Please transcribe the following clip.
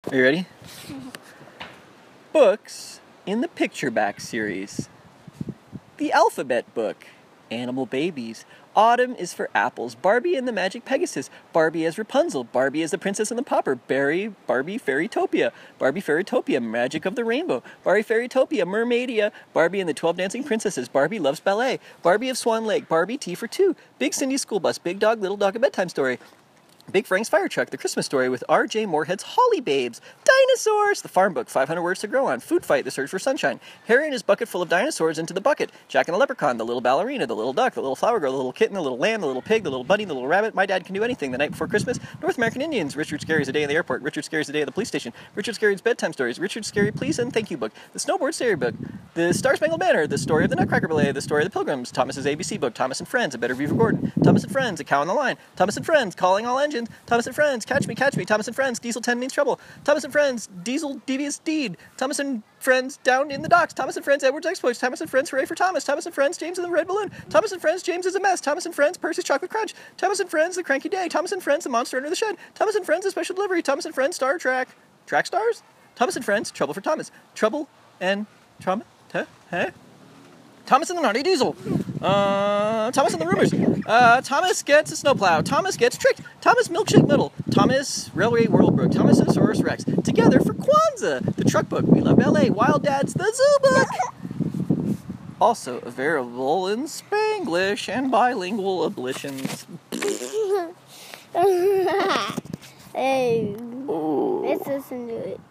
Are you ready? Books in the Picture Back series. The Alphabet Book. Animal Babies. Autumn is for Apples. Barbie and the Magic Pegasus. Barbie as Rapunzel. Barbie as the Princess and the Pauper. Barbie Fairytopia. Barbie Fairytopia. Magic of the Rainbow. Barbie Fairytopia. Mermaidia. Barbie and the 12 Dancing Princesses. Barbie Loves Ballet. Barbie of Swan Lake. Barbie Tea for Two. Big Cindy's School Bus. Big Dog, Little Dog, A Bedtime Story. Big Frank's Fire Truck, The Christmas Story with R.J. Moorhead's Holly Babes, Dinosaurs, The Farm Book, 500 Words to Grow On, Food Fight, The Search for Sunshine, Harry and his bucket full of dinosaurs into the bucket, Jack and the Leprechaun, The Little Ballerina, The Little Duck, The Little Flower Girl, The Little Kitten, The Little Lamb, The Little Pig, The Little Bunny, The Little Rabbit, My Dad Can Do Anything, The Night Before Christmas, North American Indians, Richard Scarry's A Day in the Airport, Richard Scarry's A Day at the Police Station, Richard Scarry's Bedtime Stories, Richard Scarry Please and Thank You Book, The Snowboard Story Book, The Star Spangled Banner, The Story of the Nutcracker Ballet, The Story of the Pilgrims, Thomas's ABC Book, Thomas and Friends, A Better View for Gordon, Thomas and Friends, A Cow on the Line, Thomas and Friends, Calling All Engines, Thomas and Friends, Catch Me, Thomas and Friends, Diesel 10 Means Trouble, Thomas and Friends, Diesel Devious Deed, Thomas and Friends, Down in the Docks, Thomas and Friends, Edward's Exploits, Thomas and Friends, Hooray for Thomas, Thomas and Friends, James and the Red Balloon, Thomas and Friends, James is a Mess, Thomas and Friends, Percy's Chocolate Crunch, Thomas and Friends, The Cranky Day, Thomas and Friends, The Monster Under the Shed, Thomas and Friends, A Special Delivery, Thomas and Friends, Star Trek, Track Stars, Thomas and Friends, Trouble for Thomas, Trouble and Trauma, Thomas and the Naughty Diesel, Thomas and the Rumors, Thomas gets a snowplow, Thomas gets tricked, Thomas Milkshake Middle, Thomas Railway Worldbrook, Thomas Saurus Rex, Together for Kwanzaa, The Truck Book, We Love Ballet, Wild Dads, The Zoo Book. Also available in Spanglish and bilingual ablutions. Hey, let's listen to it.